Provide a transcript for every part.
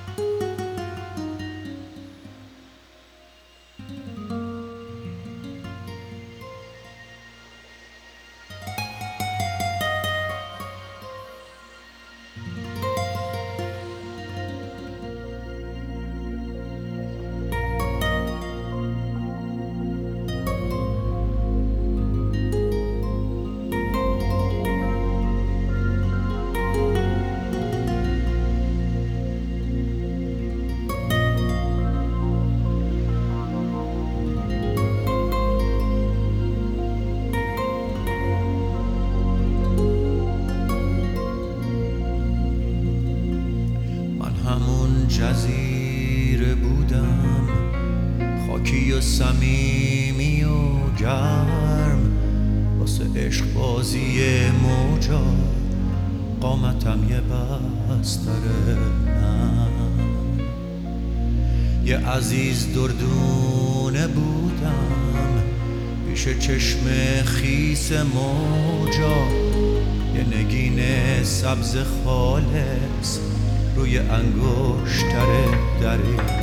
جزیره بودم، خاکی و صمیمی و گرم، واسه عشق بازی موجا قامتم یه بستره نم. یه عزیز دردونه بودم پیش چشم خیس موجا، یه نگین سبز خالص روی انگشتر دریا.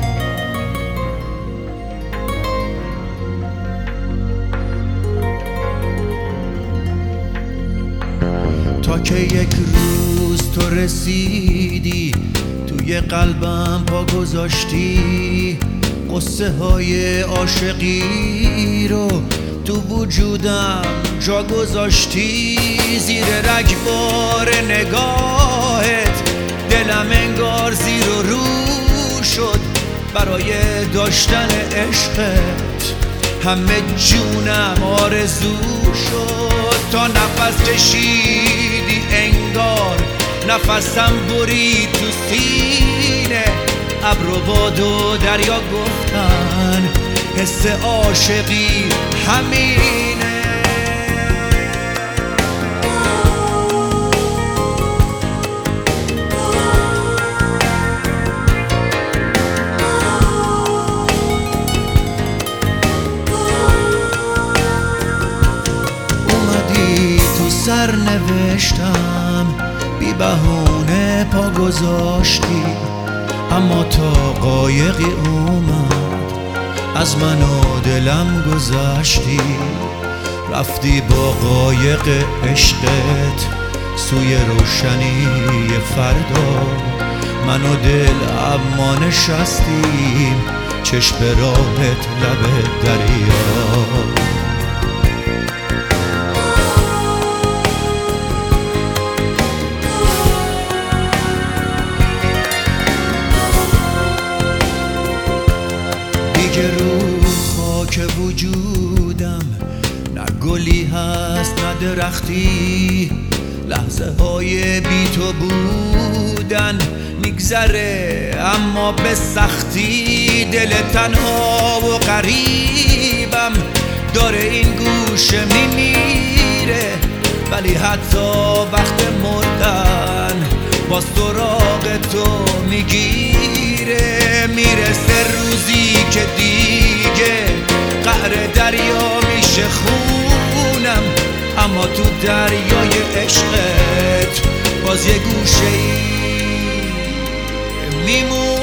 تا که یک روز تو رسیدی توی قلبم پا گذاشتی، قصه های عاشقی رو تو وجودم جا گذاشتی. زیر رگبار نگاهت دلم انگار زیر و رو شد برای داشتن عشقت، همه جونم آرزو شد. تا نفس کشیدی انگار نفسم برید تو سینه، ابر و باد و دریا گفتن حس عاشقی همینه. سر نوشتم بی بهونه پا گذاشتی، اما تا قایقی اومد از من و دلم گذشتی. رفتی با قایق عشقت سوی روشنی فردا، من و دل اما نشستیم چشم راهت لب دریا. دیگه رو خاک وجودم نه گلی هست نه درختی، لحظه های بی تو بودن میگذره اما به سختی. دل تنها و غریبم داره این گوشه میمیره، ولی حتی وقت مردن با سراغ تو میگیره. میرسه روزی که دیگه قعر دریا میشه خونم، اما تو دریای عشقت باز یه گوشه ای میمونم.